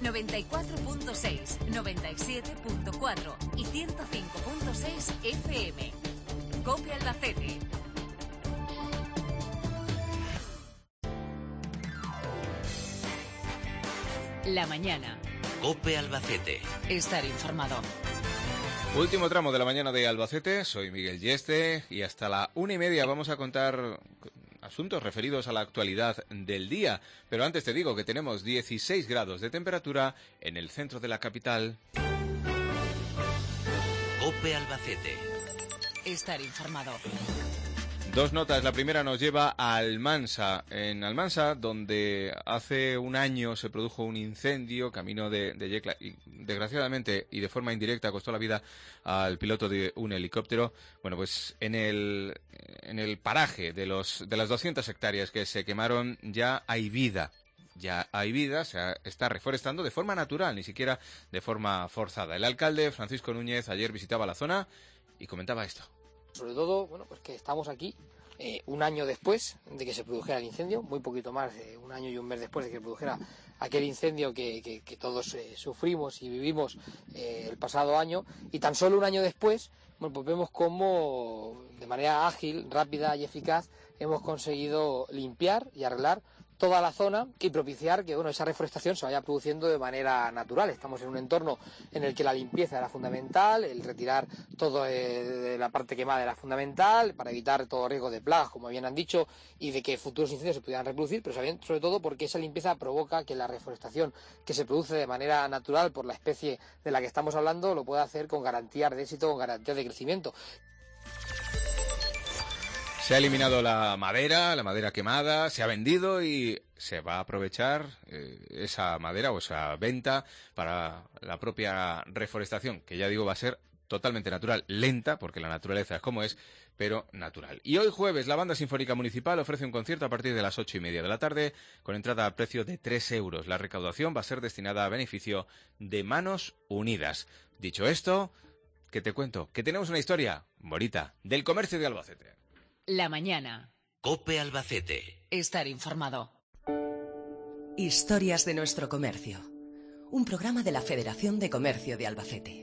94.6, 97.4 y 105.6 FM. COPE Albacete. La mañana. COPE Albacete. Estar informado. Último tramo de la mañana de Albacete, soy Miguel Yeste y hasta la 1:30 vamos a contar asuntos referidos a la actualidad del día. Pero antes te digo que tenemos 16 grados de temperatura en el centro de la capital. COPE Albacete. Estar informado. Dos notas. La primera nos lleva a Almansa. En Almansa, donde hace un año se produjo un incendio camino de Yecla y desgraciadamente y de forma indirecta costó la vida al piloto de un helicóptero. Bueno, pues en el paraje de las 200 hectáreas que se quemaron ya hay vida. Ya hay vida, se está reforestando de forma natural, ni siquiera de forma forzada. El alcalde, Francisco Núñez, ayer visitaba la zona y comentaba esto. Sobre todo, bueno, pues que estamos aquí un año después de que se produjera el incendio, muy poquito más de un año y un mes después de que se produjera aquel incendio que todos sufrimos y vivimos el pasado año, y tan solo un año después, bueno, pues vemos cómo de manera ágil, rápida y eficaz hemos conseguido limpiar y arreglar toda la zona y propiciar que esa reforestación se vaya produciendo de manera natural. Estamos en un entorno en el que la limpieza era fundamental, el retirar todo de la parte quemada era fundamental para evitar todo riesgo de plagas, como bien han dicho, y de que futuros incendios se pudieran reproducir, pero sobre todo porque esa limpieza provoca que la reforestación que se produce de manera natural por la especie de la que estamos hablando lo pueda hacer con garantías de éxito, con garantías de crecimiento. Se ha eliminado la madera quemada, se ha vendido y se va a aprovechar esa madera o esa venta para la propia reforestación, que ya digo va a ser totalmente natural, lenta, porque la naturaleza es como es, pero natural. Y hoy jueves la Banda Sinfónica Municipal ofrece un concierto a partir de las 8:30 de la tarde, con entrada a precio de 3 euros. La recaudación va a ser destinada a beneficio de Manos Unidas. Dicho esto, ¿qué te cuento? Que tenemos una historia bonita del comercio de Albacete. La mañana. COPE Albacete. Estar informado. Historias de nuestro comercio. Un programa de la Federación de Comercio de Albacete.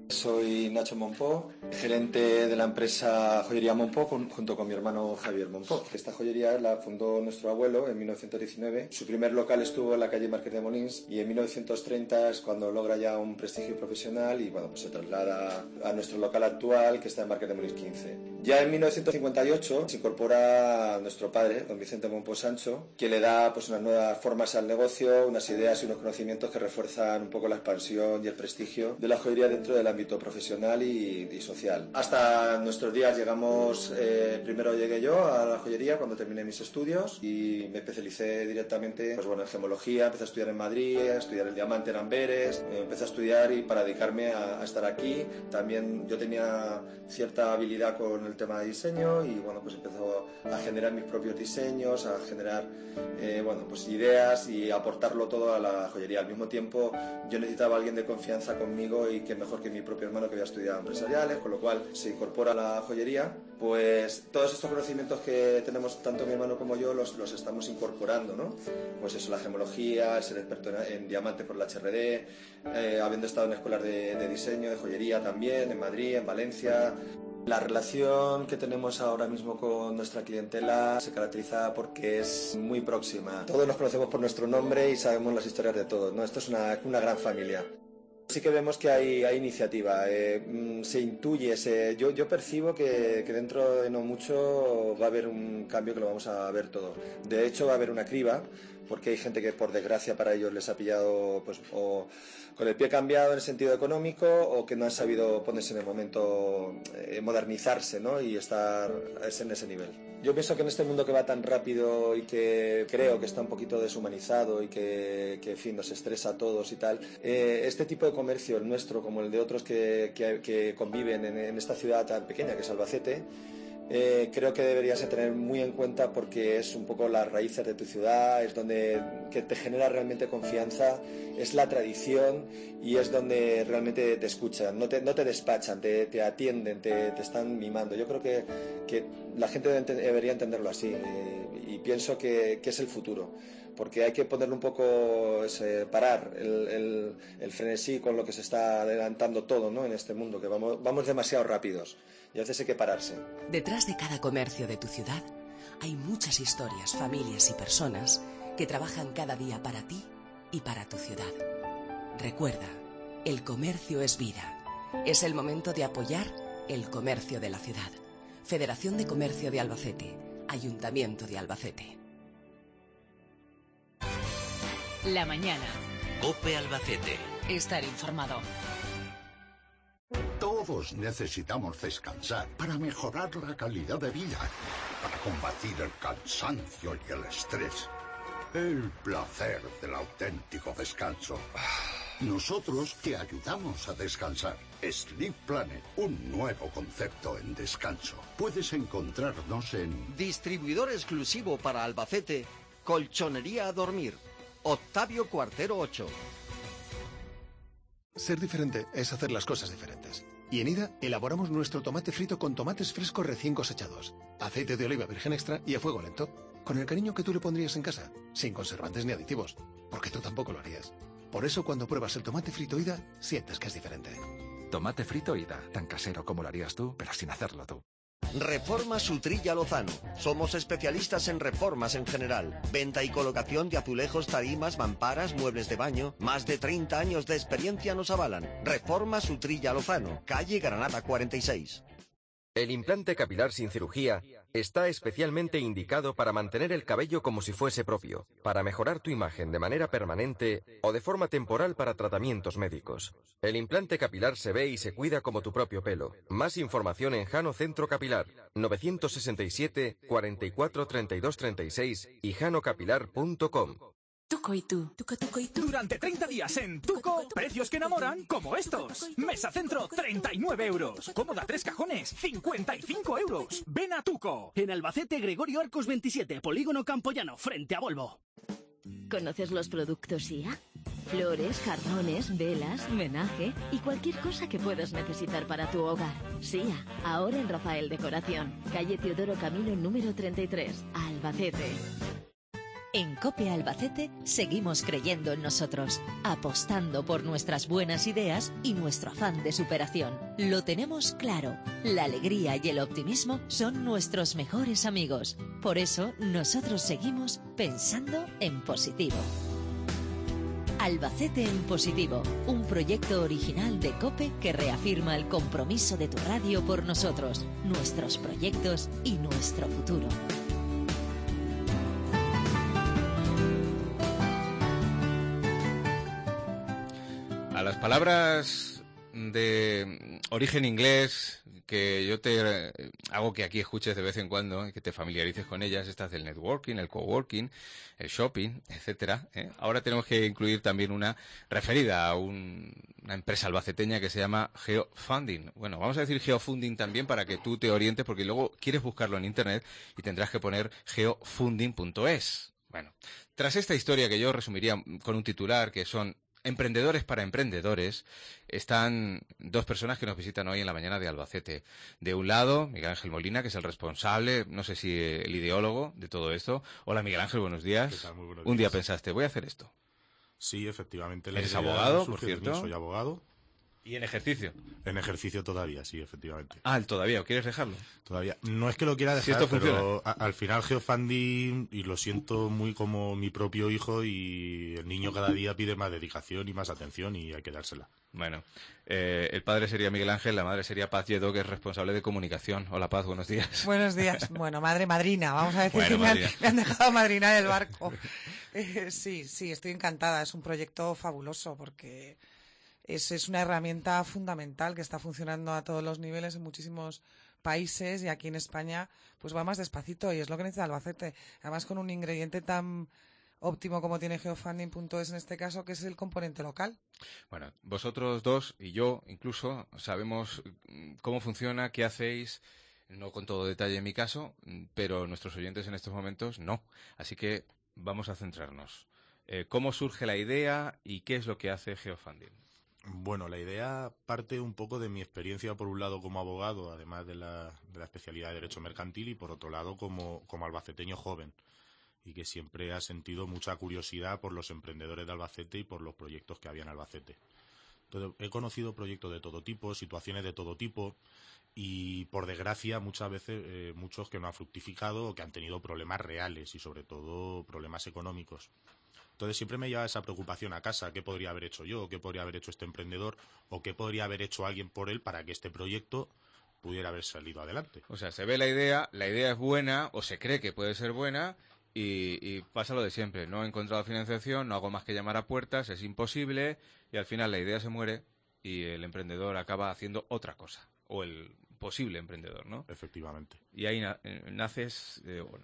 Soy Nacho Monpó, gerente de la empresa Joyería Monpó junto con mi hermano Javier Monpó. Esta joyería la fundó nuestro abuelo en 1919. Su primer local estuvo en la calle Marqués de Molins y en 1930 es cuando logra ya un prestigio profesional y bueno, pues se traslada a nuestro local actual que está en Marqués de Molins 15. Ya en 1958 se incorpora nuestro padre, don Vicente Monpó Sancho, que le da pues unas nuevas formas al negocio, unas ideas y unos conocimientos que refuerzan un poco la expansión y el prestigio de la joyería dentro del ámbito profesional y social. Hasta nuestros días llegamos, primero llegué yo a la joyería cuando terminé mis estudios y me especialicé directamente pues bueno, en gemología, empecé a estudiar en Madrid, a estudiar el diamante en Amberes, empecé a estudiar y para dedicarme a estar aquí. También yo tenía cierta habilidad con el tema de diseño y bueno, pues empezó a generar mis propios diseños, a generar bueno, pues ideas y aportarlo todo a la joyería. Al mismo tiempo yo necesitaba a alguien de confianza conmigo y que mejor que mi propio hermano que había estudiado empresariales, con lo cual se incorpora a la joyería. Pues todos estos conocimientos que tenemos tanto mi hermano como yo los estamos incorporando, ¿no? Pues eso, la gemología, el ser experto en diamante por la HRD, habiendo estado en escuelas de diseño, de joyería también, en Madrid, en Valencia. La relación que tenemos ahora mismo con nuestra clientela se caracteriza porque es muy próxima. Todos nos conocemos por nuestro nombre y sabemos las historias de todos, ¿no? Esto es una gran familia. Sí que vemos que hay iniciativa, se intuye, yo percibo que dentro de no mucho va a haber un cambio que lo vamos a ver todo. De hecho va a haber una criba, porque hay gente que por desgracia para ellos les ha pillado pues, o con el pie cambiado en el sentido económico o que no han sabido ponerse en el momento, modernizarse, ¿no? Y estar en ese nivel. Yo pienso que en este mundo que va tan rápido y que creo que está un poquito deshumanizado y que en fin, nos estresa a todos y tal, este tipo de comercio, el nuestro como el de otros que conviven en esta ciudad tan pequeña que es Albacete, creo que deberías de tener muy en cuenta porque es un poco las raíces de tu ciudad, es donde que te genera realmente confianza, es la tradición y es donde realmente te escuchan, no te despachan, te atienden, te están mimando. Yo creo que la gente debería entenderlo así y pienso que es el futuro, porque hay que ponerle un poco, parar el frenesí con lo que se está adelantando todo, ¿no? En este mundo, que vamos demasiado rápidos y a veces hay que pararse. Detrás de cada comercio de tu ciudad hay muchas historias, familias y personas que trabajan cada día para ti y para tu ciudad. Recuerda, el comercio es vida. Es el momento de apoyar el comercio de la ciudad. Federación de Comercio de Albacete, Ayuntamiento de Albacete. La mañana. COPE Albacete. Estar informado. Todos necesitamos descansar para mejorar la calidad de vida, para combatir el cansancio y el estrés. El placer del auténtico descanso. Nosotros te ayudamos a descansar. Sleep Planet, un nuevo concepto en descanso. Puedes encontrarnos en... Distribuidor exclusivo para Albacete, Colchonería a Dormir, Octavio Cuartero 8. Ser diferente es hacer las cosas diferentes. Y en IDA elaboramos nuestro tomate frito con tomates frescos recién cosechados, aceite de oliva virgen extra y a fuego lento, con el cariño que tú le pondrías en casa, sin conservantes ni aditivos, porque tú tampoco lo harías. Por eso cuando pruebas el tomate frito IDA, sientes que es diferente. Tomate frito IDA, tan casero como lo harías tú, pero sin hacerlo tú. Reformas Utrilla Lozano. Somos especialistas en reformas en general. Venta y colocación de azulejos, tarimas, mamparas, muebles de baño. Más de 30 años de experiencia nos avalan. Reformas Utrilla Lozano, calle Granada 46. El implante capilar sin cirugía está especialmente indicado para mantener el cabello como si fuese propio, para mejorar tu imagen de manera permanente o de forma temporal para tratamientos médicos. El implante capilar se ve y se cuida como tu propio pelo. Más información en Jano Centro Capilar, 967 44 32 36 y janocapilar.com. Tuco y tú. Tuco y tú. Durante 30 días en Tuco, precios que enamoran como estos. Mesa centro, 39 euros. Cómoda 3 cajones, 55 euros. Ven a Tuco. En Albacete, Gregorio Arcos 27, Polígono Campoyano, frente a Volvo. ¿Conoces los productos IA? Flores, jarrones, velas, menaje y cualquier cosa que puedas necesitar para tu hogar. SIA, ahora en Rafael Decoración. Calle Teodoro Camino número 33, Albacete. En COPE Albacete seguimos creyendo en nosotros, apostando por nuestras buenas ideas y nuestro afán de superación. Lo tenemos claro, la alegría y el optimismo son nuestros mejores amigos. Por eso nosotros seguimos pensando en positivo. Albacete en positivo, un proyecto original de COPE que reafirma el compromiso de tu radio por nosotros, nuestros proyectos y nuestro futuro. A las palabras de origen inglés que yo te hago que aquí escuches de vez en cuando y que te familiarices con ellas, estas del networking, el coworking, el shopping, etcétera, ahora tenemos que incluir también una referida a una empresa albaceteña que se llama Geofunding. Bueno, vamos a decir Geofunding también para que tú te orientes, porque luego quieres buscarlo en internet y tendrás que poner geofunding.es. Bueno, tras esta historia que yo resumiría con un titular que son Emprendedores para emprendedores, están dos personas que nos visitan hoy en la mañana de Albacete. De un lado, Miguel Ángel Molina, que es el responsable, no sé si el ideólogo de todo esto. Hola Miguel Ángel, buenos días. ¿Qué tal? Muy buenos Un día días. pensaste, voy a hacer esto. Sí, efectivamente. ¿Eres abogado, por surge de mí, cierto? Soy abogado. ¿Y en ejercicio? En ejercicio todavía, sí, efectivamente. Ah, el todavía, ¿o quieres dejarlo? Todavía. No es que lo quiera dejar, Si esto pero al final Geofunding, y lo siento muy como mi propio hijo, y el niño cada día pide más dedicación y más atención y hay que dársela. Bueno, el padre sería Miguel Ángel, la madre sería Paz Lledó, que es responsable de comunicación. Hola Paz, buenos días. Buenos días. Bueno, madrina, vamos a decir Bueno, que me han dejado madrinar el barco. Sí, estoy encantada. Es un proyecto fabuloso porque es una herramienta fundamental que está funcionando a todos los niveles en muchísimos países, y aquí en España pues va más despacito y es lo que necesita Albacete. Además con un ingrediente tan óptimo como tiene Geofunding.es en este caso, que es el componente local. Bueno, vosotros dos y yo incluso sabemos cómo funciona, qué hacéis, no con todo detalle en mi caso, pero nuestros oyentes en estos momentos no. Así que vamos a centrarnos. ¿Cómo surge la idea y qué es lo que hace Geofunding? Bueno, la idea parte un poco de mi experiencia, por un lado como abogado, además de la especialidad de Derecho Mercantil, y por otro lado como albaceteño joven. y que siempre ha sentido mucha curiosidad por los emprendedores de Albacete y por los proyectos que había en Albacete. Entonces, he conocido proyectos de todo tipo, situaciones de todo tipo, y por desgracia muchas veces muchos que no han fructificado o que han tenido problemas reales y sobre todo problemas económicos. Entonces siempre me lleva esa preocupación a casa: ¿qué podría haber hecho yo? ¿Qué podría haber hecho este emprendedor? ¿O qué podría haber hecho alguien por él para que este proyecto pudiera haber salido adelante? O sea, se ve la idea es buena, o se cree que puede ser buena, y pasa lo de siempre. No he encontrado financiación, no hago más que llamar a puertas, es imposible, y al final la idea se muere y el emprendedor acaba haciendo otra cosa, o el posible emprendedor, ¿no? Efectivamente. Y ahí nacéis,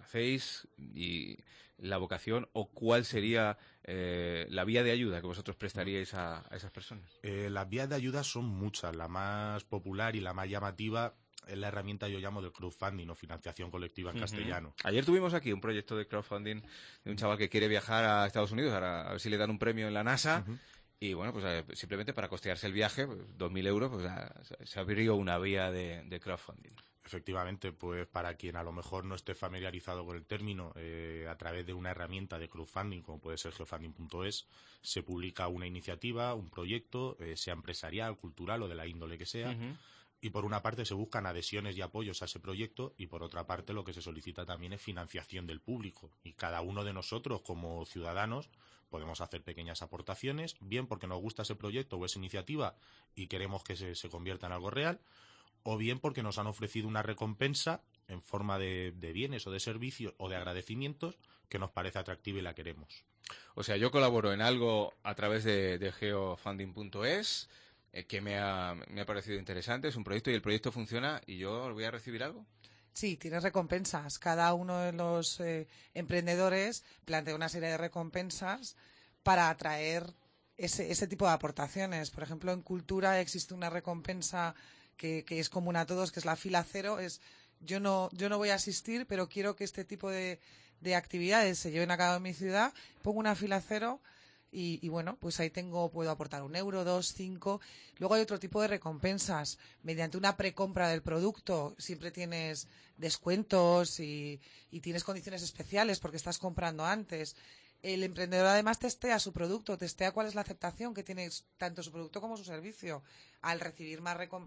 y la vocación, o cuál sería la vía de ayuda que vosotros prestaríais a esas personas. Las vías de ayuda son muchas. La más popular y la más llamativa es la herramienta, yo llamo, del crowdfunding o financiación colectiva en castellano. Ayer tuvimos aquí un proyecto de crowdfunding de un chaval que quiere viajar a Estados Unidos, a ver si le dan un premio en la NASA. Y bueno, pues simplemente para costearse el viaje, pues, 2.000 euros, pues se abrió una vía de crowdfunding. Efectivamente, pues para quien a lo mejor no esté familiarizado con el término, a través de una herramienta de crowdfunding, como puede ser geofunding.es, se publica una iniciativa, un proyecto, sea empresarial, cultural o de la índole que sea, y por una parte se buscan adhesiones y apoyos a ese proyecto, y por otra parte lo que se solicita también es financiación del público. Y cada uno de nosotros, como ciudadanos, podemos hacer pequeñas aportaciones, bien porque nos gusta ese proyecto o esa iniciativa y queremos que se convierta en algo real, o bien porque nos han ofrecido una recompensa en forma de bienes o de servicios o de agradecimientos que nos parece atractiva y la queremos. O sea, yo colaboro en algo a través de geofunding.es, que me ha parecido interesante, es un proyecto y el proyecto funciona, y yo voy a recibir algo. Sí, tienes recompensas. Cada uno de los emprendedores plantea una serie de recompensas para atraer ese tipo de aportaciones. Por ejemplo, en cultura existe una recompensa que es común a todos, que es la fila cero. Yo no voy a asistir, pero quiero que este tipo de actividades se lleven a cabo en mi ciudad. Pongo una fila cero. Y bueno, pues ahí puedo aportar 1 euro, 2, 5. Luego hay otro tipo de recompensas. Mediante una precompra del producto siempre tienes descuentos y tienes condiciones especiales porque estás comprando antes. El emprendedor además testea su producto, testea cuál es la aceptación que tiene tanto su producto como su servicio. Al recibir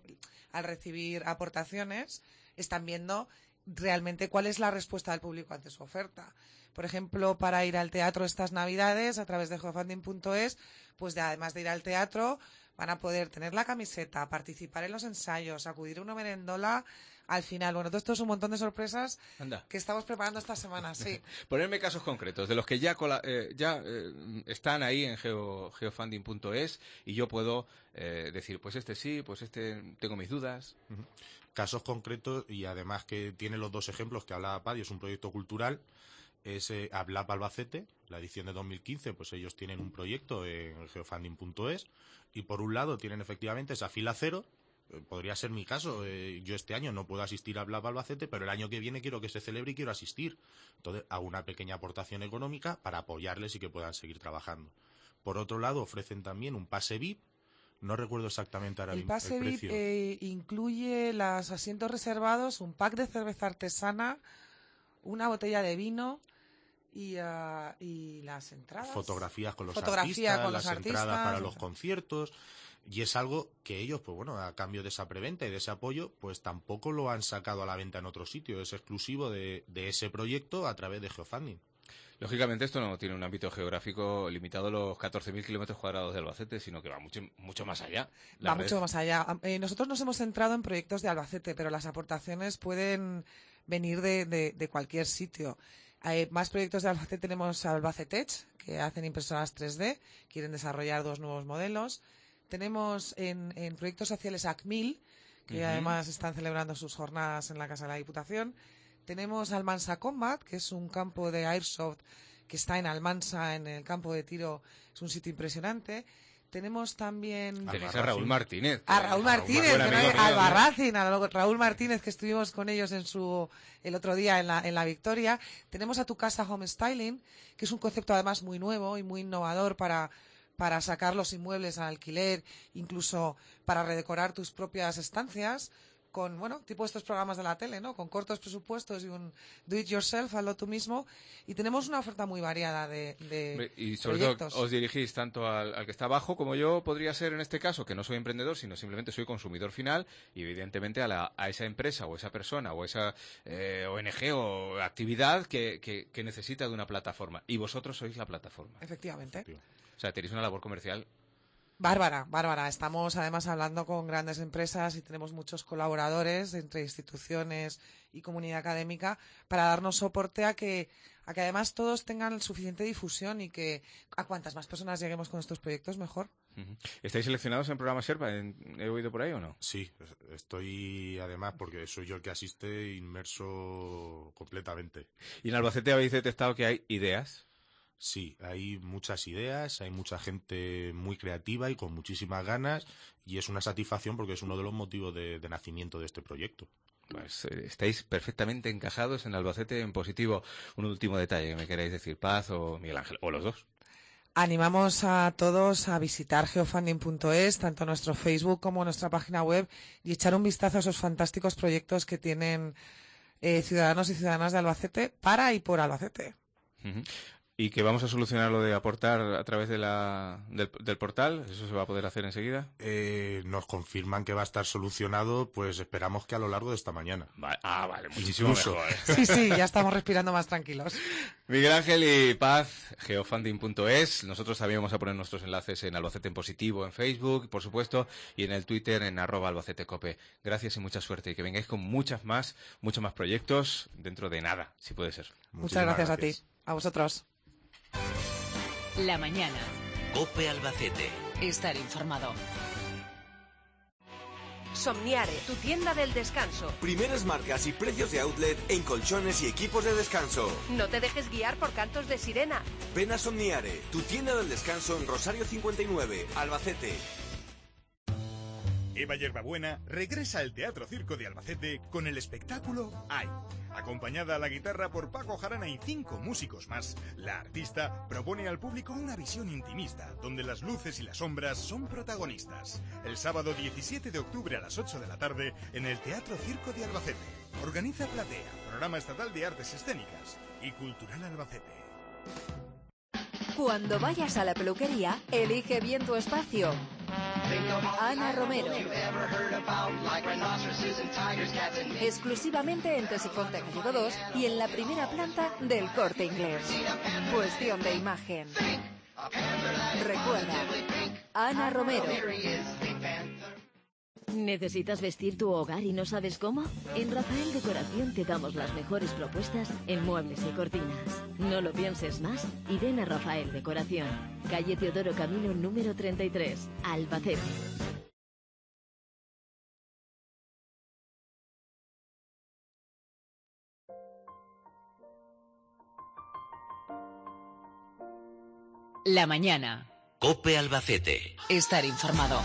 aportaciones, están viendo realmente cuál es la respuesta del público ante su oferta. Por ejemplo, para ir al teatro estas Navidades, a través de geofunding.es, pues además de ir al teatro, van a poder tener la camiseta, participar en los ensayos, acudir a una merendola al final. Bueno, todo esto es un montón de sorpresas que estamos preparando esta semana, sí. Ponerme casos concretos de los que ya están ahí en geofunding.es, y yo puedo decir, pues este sí, pues este tengo mis dudas. Casos concretos, y además que tiene los dos ejemplos que hablaba Paddy, es un proyecto cultural. Es Hablap Albacete, la edición de 2015, pues ellos tienen un proyecto en geofunding.es, y por un lado tienen efectivamente esa fila cero. Podría ser mi caso, yo este año no puedo asistir a Hablap Albacete, pero el año que viene quiero que se celebre y quiero asistir. Entonces hago una pequeña aportación económica para apoyarles y que puedan seguir trabajando. Por otro lado, ofrecen también un pase VIP. No recuerdo exactamente ahora el pase precio. VIP incluye los asientos reservados, un pack de cerveza artesana, una botella de vino y las entradas. Fotografías con los artistas, las entradas para los conciertos. Y es algo que ellos, pues bueno, a cambio de esa preventa y de ese apoyo, pues tampoco lo han sacado a la venta en otro sitio. Es exclusivo de ese proyecto a través de geofunding. Lógicamente esto no tiene un ámbito geográfico limitado a los 14.000 kilómetros cuadrados de Albacete, sino que va mucho más allá. Va mucho más allá. Nosotros nos hemos centrado en proyectos de Albacete, pero las aportaciones pueden venir de cualquier sitio. Hay más proyectos de Albacete. Tenemos Albacetech, que hacen impresoras 3D, quieren desarrollar 2 nuevos modelos. Tenemos en proyectos sociales ACMIL, que además están celebrando sus jornadas en la Casa de la Diputación. Tenemos Almansa Combat, que es un campo de airsoft que está en Almansa, en el campo de tiro. Es un sitio impresionante. Tenemos también... Tenéis a Raúl Martínez. A Raúl Martínez, Albarracín, a Raúl Martínez, que estuvimos con ellos el otro día en la Victoria. Tenemos a Tu Casa Home Styling, que es un concepto además muy nuevo y muy innovador para sacar los inmuebles al alquiler, incluso para redecorar tus propias estancias. con, bueno, tipo estos programas de la tele, ¿no? Con cortos presupuestos y un do it yourself, hazlo tú mismo. Y tenemos una oferta muy variada de y sobre proyectos. todo os dirigís tanto al que está abajo como yo podría ser en este caso, que no soy emprendedor, sino simplemente soy consumidor final, y evidentemente a esa empresa o esa persona o esa ONG o actividad que necesita de una plataforma. Y vosotros sois la plataforma. Efectivamente. O sea, tenéis una labor comercial. Bárbara. Estamos además hablando con grandes empresas y tenemos muchos colaboradores entre instituciones y comunidad académica para darnos soporte a que además todos tengan suficiente difusión y que a cuantas más personas lleguemos con estos proyectos, mejor. ¿Estáis seleccionados en programa Sherpa? ¿He oído por ahí o no? Sí, estoy además, porque soy yo el que asiste, inmerso completamente. ¿Y en Albacete habéis detectado que hay ideas? Sí, hay muchas ideas, hay mucha gente muy creativa y con muchísimas ganas, y es una satisfacción porque es uno de los motivos de nacimiento de este proyecto. Pues estáis perfectamente encajados en Albacete en positivo. Un último detalle que me queráis decir, Paz o Miguel Ángel, o los dos. Animamos a todos a visitar geofunding.es, tanto nuestro Facebook como nuestra página web, y echar un vistazo a esos fantásticos proyectos que tienen ciudadanos y ciudadanas de Albacete para y por Albacete. ¿Y que vamos a solucionar lo de aportar a través de del portal? ¿Eso se va a poder hacer enseguida? Nos confirman que va a estar solucionado, pues esperamos que a lo largo de esta mañana. Vale, muchísimo mejor. Sí, ya estamos respirando más tranquilos. Miguel Ángel y Paz, geofunding.es. Nosotros también vamos a poner nuestros enlaces en Albacete en Positivo, en Facebook, por supuesto, y en el Twitter en @albacetecope. Gracias y mucha suerte, y que vengáis con muchos más proyectos dentro de nada, si puede ser. Muchas gracias a ti, a vosotros. La mañana. COPE Albacete. Estar informado. Somniare, tu tienda del descanso. Primeras marcas y precios de outlet en colchones y equipos de descanso. No te dejes guiar por cantos de sirena. Ven a Somniare, tu tienda del descanso en Rosario 59, Albacete. Eva Yerbabuena regresa al Teatro Circo de Albacete con el espectáculo Ay. Acompañada a la guitarra por Paco Jarana y 5 músicos más, la artista propone al público una visión intimista, donde las luces y las sombras son protagonistas. El sábado 17 de octubre a las 8 de la tarde en el Teatro Circo de Albacete. Organiza Platea, Programa Estatal de Artes Escénicas y Cultural Albacete. Cuando vayas a la peluquería, elige bien tu espacio. Ana Romero. Exclusivamente en Tesifonte Gallego 2 y en la primera planta del Corte Inglés. Cuestión de imagen. Recuerda, Ana Romero. ¿Necesitas vestir tu hogar y no sabes cómo? En Rafael Decoración te damos las mejores propuestas en muebles y cortinas. No lo pienses más y ven a Rafael Decoración. Calle Teodoro Camino número 33, Albacete. La mañana. COPE Albacete. Estar informado.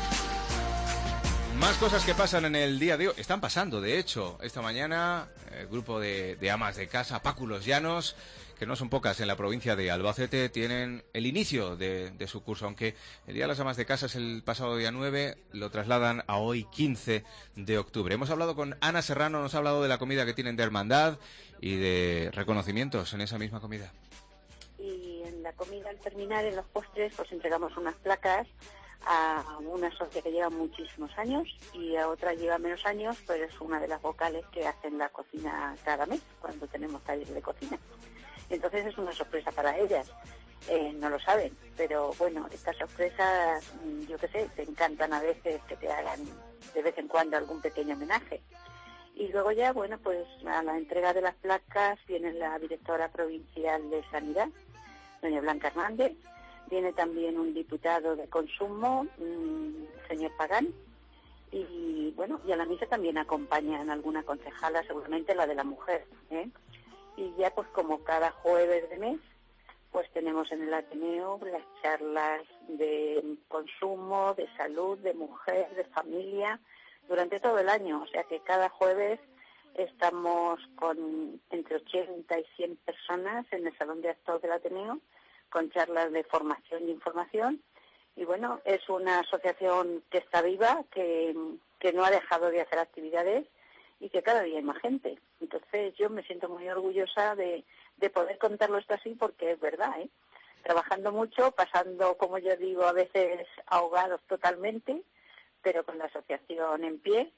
Más cosas que pasan en el día de hoy. Están pasando, de hecho, esta mañana el grupo de amas de casa, Páculos Llanos, que no son pocas en la provincia de Albacete, tienen el inicio de su curso. Aunque el Día de las Amas de Casa es el pasado día 9, lo trasladan a hoy 15 de octubre. Hemos hablado con Ana Serrano, nos ha hablado de la comida que tienen de hermandad y de reconocimientos en esa misma comida. Y en la comida, al terminar, en los postres, pues entregamos unas placas a una socia que lleva muchísimos años y a otra lleva menos años, pero es una de las vocales que hacen la cocina cada mes, cuando tenemos taller de cocina. Entonces es una sorpresa para ellas. No lo saben, pero bueno, estas sorpresas, yo qué sé, te encantan a veces que te hagan de vez en cuando algún pequeño homenaje. Y luego ya, bueno, pues a la entrega de las placas viene la directora provincial de Sanidad, doña Blanca Hernández. Viene también un diputado de Consumo, señor Pagán, y bueno, y a la misa también acompañan alguna concejala, seguramente la de la mujer, ¿eh? Y ya pues como cada jueves de mes, pues tenemos en el Ateneo las charlas de consumo, de salud, de mujer, de familia, durante todo el año, o sea que cada jueves estamos con entre 80 y 100 personas en el Salón de Actos del Ateneo, con charlas de formación y información. Y bueno, es una asociación que está viva, que que no ha dejado de hacer actividades y que cada día hay más gente. Entonces yo me siento muy orgullosa de poder contarlo esto así, porque es verdad, ¿eh? Trabajando mucho, pasando, como yo digo, a veces ahogados totalmente, pero con la asociación en pie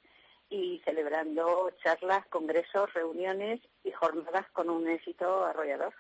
y celebrando charlas, congresos, reuniones y jornadas con un éxito arrollador.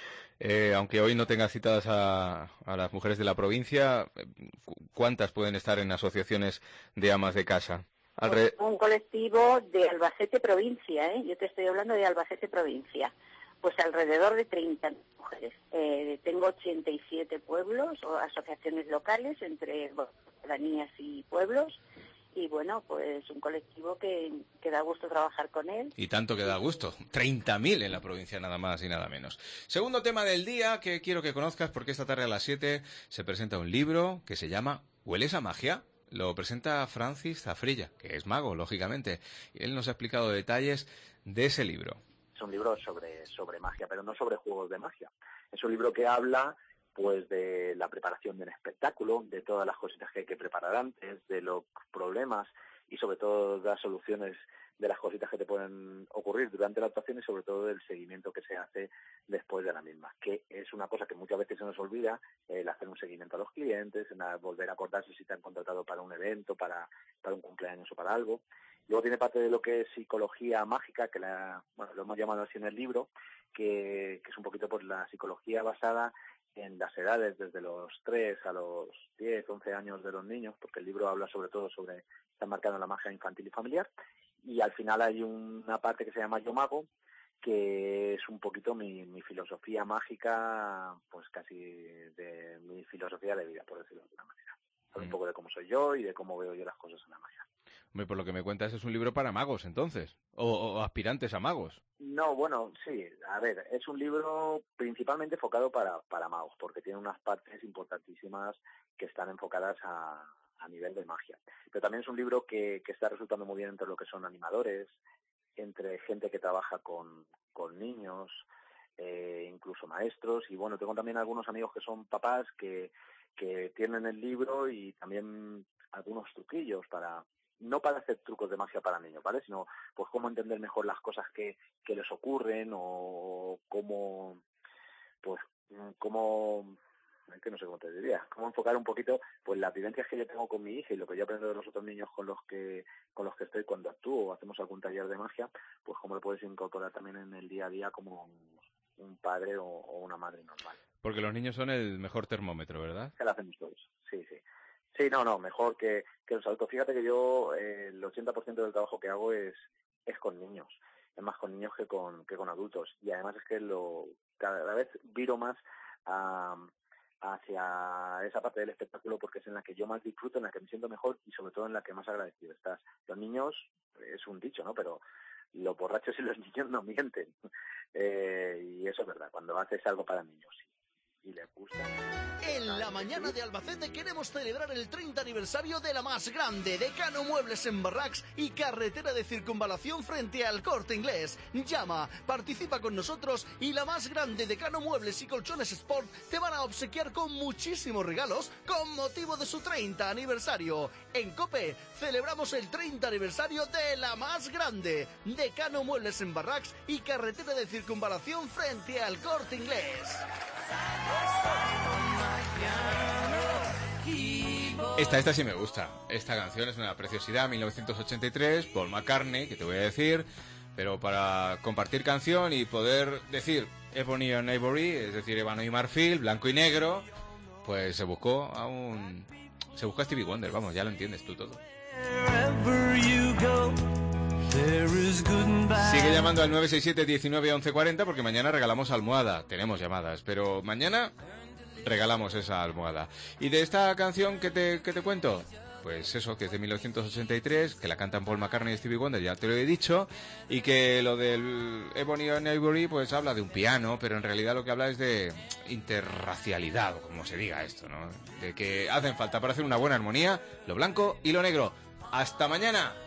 Aunque hoy no tenga citadas a las mujeres de la provincia, ¿cuántas pueden estar en asociaciones de amas de casa? Un colectivo de Albacete provincia, ¿eh? Yo te estoy hablando de Albacete provincia. Pues alrededor de 30 mujeres. Tengo 87 pueblos o asociaciones locales entre pedanías y pueblos. Y bueno, pues un colectivo que da gusto trabajar con él. Y tanto que da gusto. 30.000 en la provincia, nada más y nada menos. Segundo tema del día que quiero que conozcas, porque esta tarde a las 7 se presenta un libro que se llama ¿Hueles a magia? Lo presenta Francis Zafrilla, que es mago, lógicamente. Y él nos ha explicado detalles de ese libro. Es un libro sobre magia, pero no sobre juegos de magia. Es un libro que habla pues de la preparación de un espectáculo, de todas las cositas que hay que preparar antes, de los problemas y sobre todo de las soluciones de las cositas que te pueden ocurrir durante la actuación y sobre todo del seguimiento que se hace después de la misma, que es una cosa que muchas veces se nos olvida, el hacer un seguimiento a los clientes, volver a acordarse si te han contratado para un evento, para un cumpleaños o para algo. Luego tiene parte de lo que es psicología mágica, que lo hemos llamado así en el libro, que es un poquito pues la psicología basada en las edades, desde los 3 a los 10, 11 años de los niños, porque el libro habla sobre todo está marcado en la magia infantil y familiar, y al final hay una parte que se llama Yo Mago, que es un poquito mi filosofía mágica, pues casi de mi filosofía de vida, por decirlo de alguna manera. Un poco de cómo soy yo y de cómo veo yo las cosas en la magia. Hombre, por lo que me cuentas es un libro para magos, entonces, o aspirantes a magos. No, bueno, sí, a ver, es un libro principalmente enfocado para magos, porque tiene unas partes importantísimas que están enfocadas a nivel de magia. Pero también es un libro que está resultando muy bien entre lo que son animadores, entre gente que trabaja con niños, incluso maestros, y bueno, tengo también algunos amigos que son papás que tienen el libro y también algunos truquillos no para hacer trucos de magia para niños, ¿vale? Sino pues cómo entender mejor las cosas que les ocurren o cómo es que no sé cómo te diría, cómo enfocar un poquito pues las vivencias que yo tengo con mi hija y lo que yo aprendo de los otros niños con los que estoy cuando actúo o hacemos algún taller de magia, pues cómo lo puedes incorporar también en el día a día como un padre o una madre normal. Porque los niños son el mejor termómetro, ¿verdad? Que lo hacemos todos, sí. Sí, no, mejor que los adultos. Fíjate que yo el 80% del trabajo que hago es con niños. Es más con niños que con adultos. Y además es que cada vez viro más hacia esa parte del espectáculo porque es en la que yo más disfruto, en la que me siento mejor y sobre todo en la que más agradecido estás. Los niños, es un dicho, ¿no? Pero los borrachos y los niños no mienten. Y eso es verdad, cuando haces algo para niños y les gusta. En la mañana de Albacete queremos celebrar el 30 aniversario de la más grande, Decano Muebles en Barracks y carretera de circunvalación frente al Corte Inglés. Llama, participa con nosotros y la más grande, Decano Muebles y Colchones Sport, te van a obsequiar con muchísimos regalos con motivo de su 30 aniversario. En COPE celebramos el 30 aniversario de la más grande, Decano Muebles en Barracks y carretera de circunvalación frente al Corte Inglés. Esta sí me gusta. Esta canción es una preciosidad, 1983, Paul McCartney, que te voy a decir, pero para compartir canción y poder decir Ebony and Ivory, es decir, ébano y marfil, blanco y negro, pues se buscó a Stevie Wonder, vamos, ya lo entiendes tú todo. Sigue llamando al 967 19 11 40 porque mañana regalamos almohada. Tenemos llamadas, pero mañana regalamos esa almohada. ¿Y de esta canción que te cuento? Pues eso, que es de 1983, que la cantan Paul McCartney y Stevie Wonder, ya te lo he dicho, y que lo del Ebony and Ivory pues habla de un piano, pero en realidad lo que habla es de interracialidad, o como se diga esto, ¿no? De que hacen falta para hacer una buena armonía lo blanco y lo negro. ¡Hasta mañana!